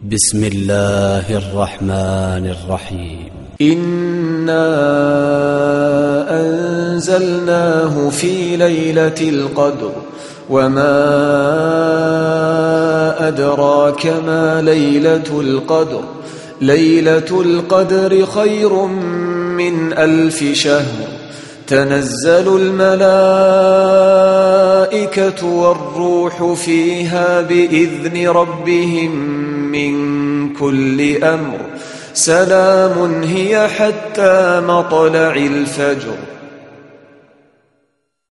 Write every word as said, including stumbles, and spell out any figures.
بسم الله الرحمن الرحيم. إنا أنزلناه في ليلة القدر وما أدراك ما ليلة القدر ليلة القدر خير من ألف شهر تنزل الملائكة والروح فيها بإذن ربهم من كل أمر سلام هي حتى مطلع الفجر.